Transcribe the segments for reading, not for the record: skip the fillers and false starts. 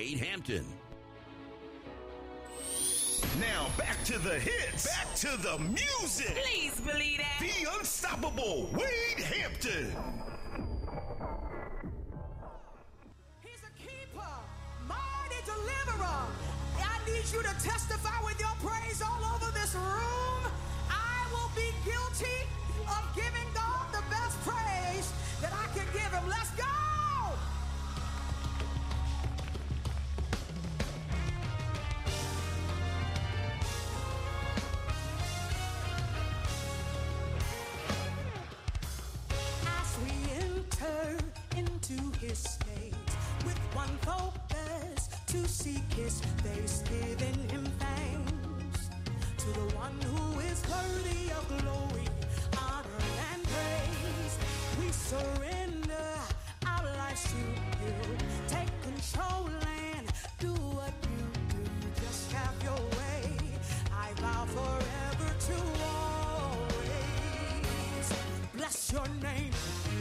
Wade Hampton. Now back to the hits. Back to the music. Please believe that. The unstoppable Wade Hampton. He's a keeper, mighty deliverer. I need you to testify with your praise all over this room. I will be guilty of giving God the best praise that I can give him. Let's go. Into his state with one focus to seek his face, giving him thanks to the one who is worthy of glory, honor, and praise. We surrender our lives to you. Take control and do what you do. Just have your way. I vow forever to always bless your name.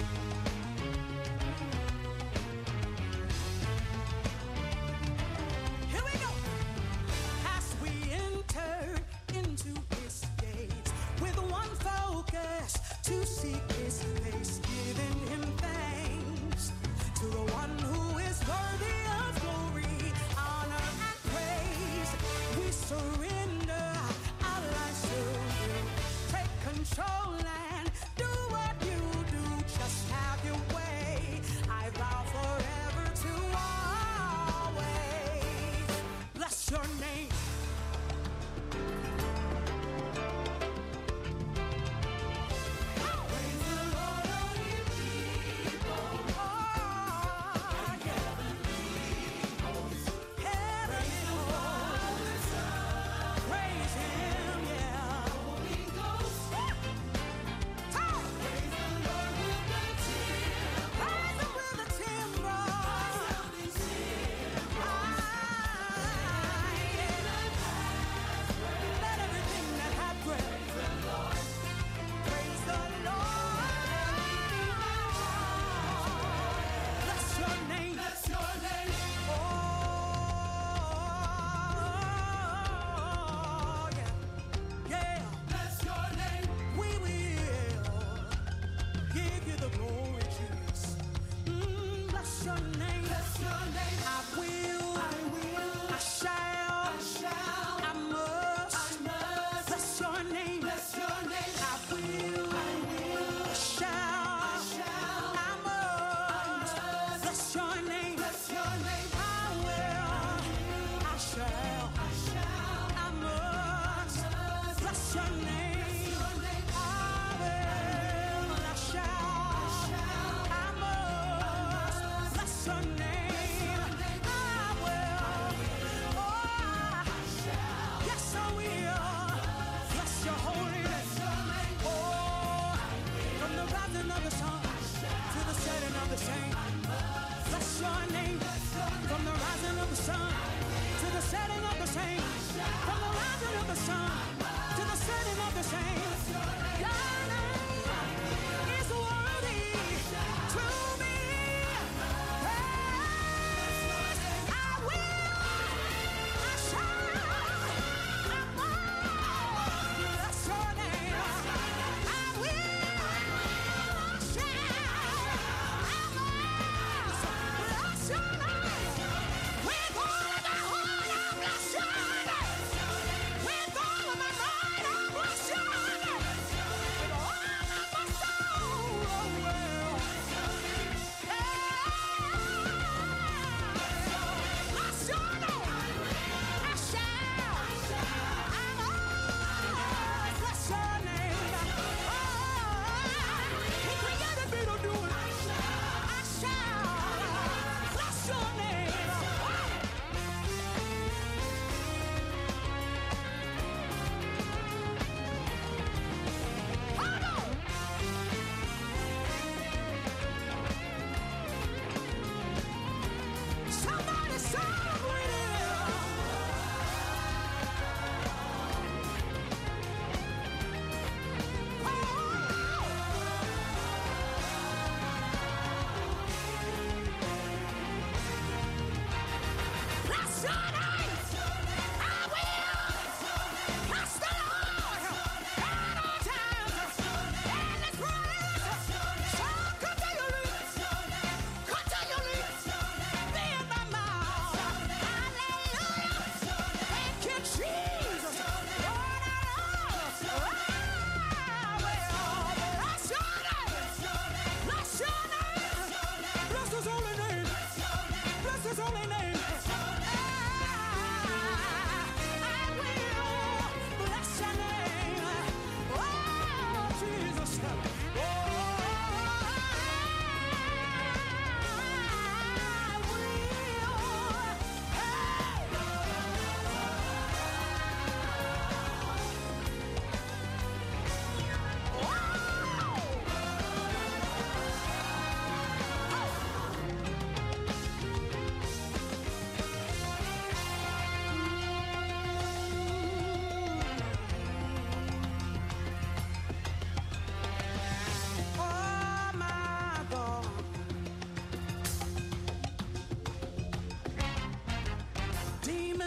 To seek his face, giving him thanks to the one who is worthy of glory, honor, and praise. We surrender our lives to you. Take control and do what you do. Just have your way. I vow forever to always bless your name.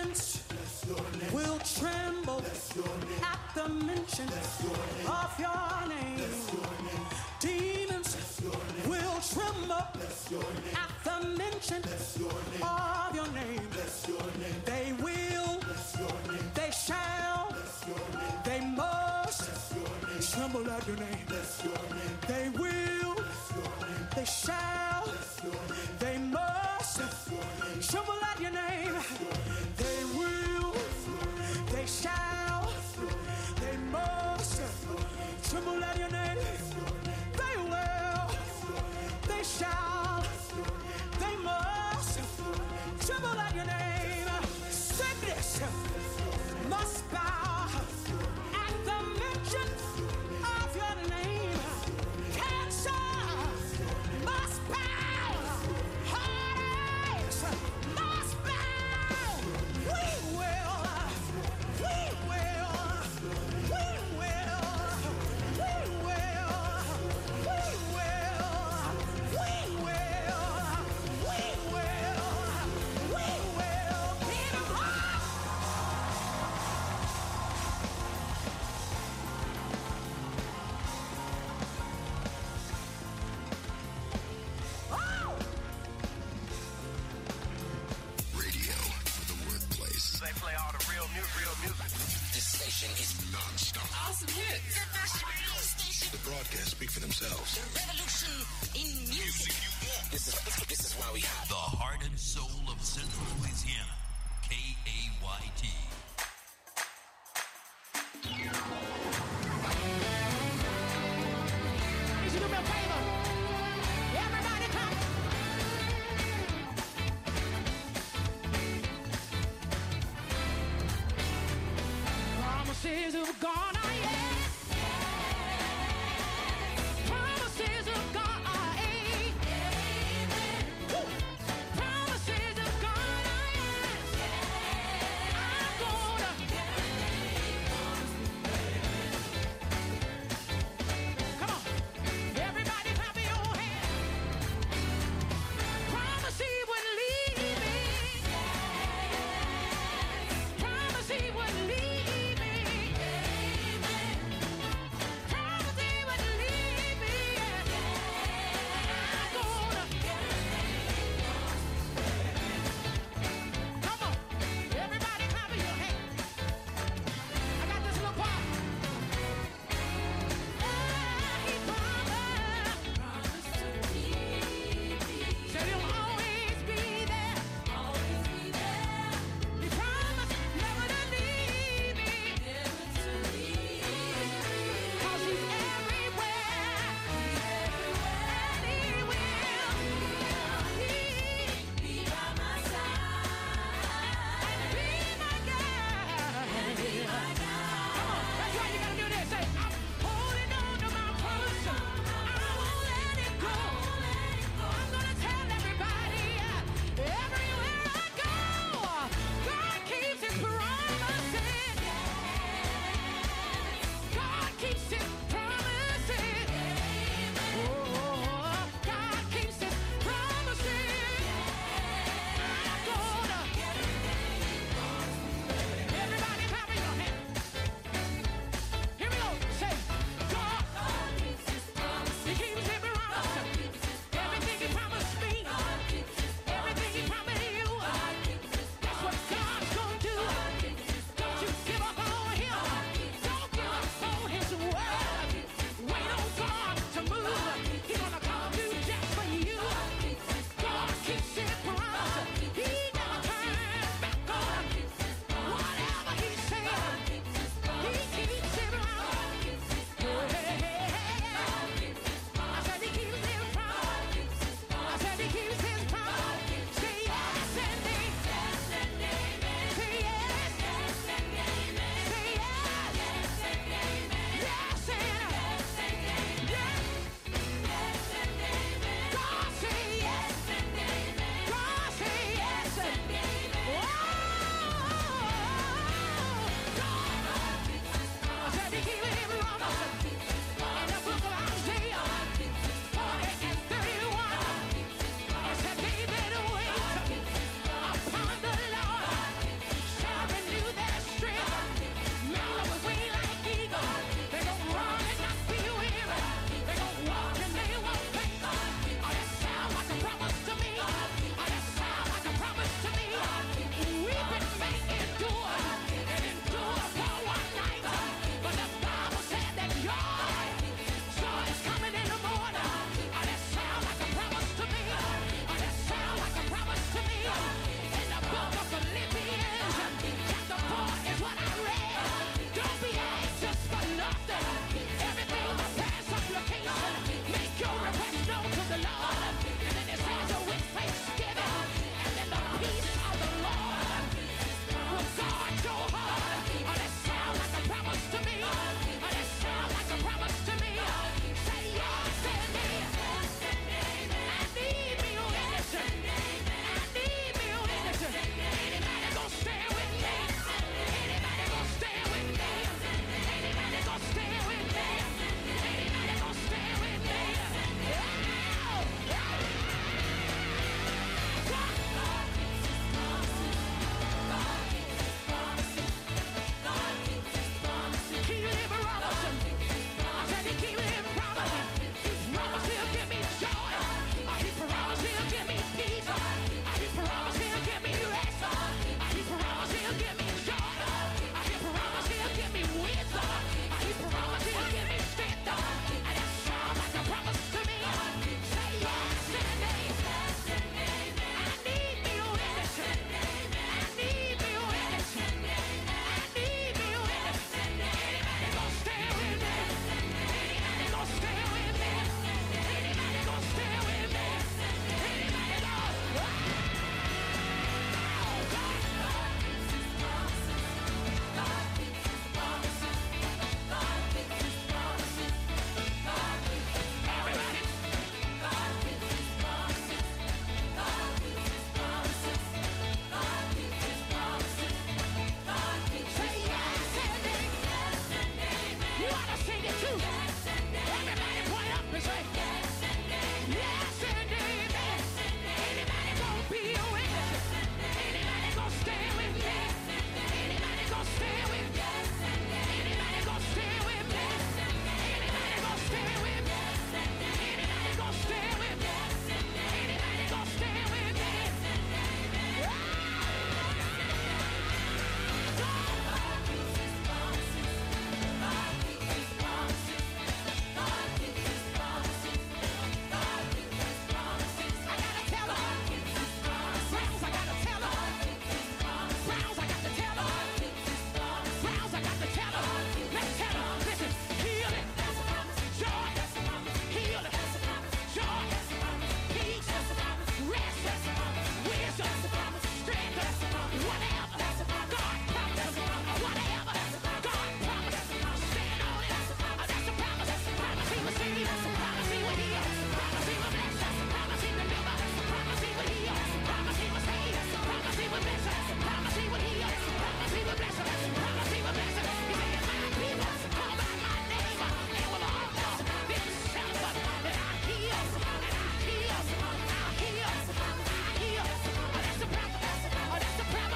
demons will tremble at the mention of your name. Demons will tremble at the mention of your name. They will, they shall, they must tremble at your name. They will, they shall, they must tremble at your name. They will, they shall, they must tremble at your name. They will, they shall, they must tremble at your name. Sickness must bow at the mention of your name. Cancer must bow. Heartaches must bow. We will, we will, we will, we will, we will, we will, we will beat 'em up. Oh! Radio for the workplace. They play all the real music. This station is non-stop. Awesome hits. The best radio station. The broadcasts speak for themselves. The revolution in music. This is why we have The heart and soul of Central Louisiana. KAYT. Would you do me a favor? Everybody come. Promises of God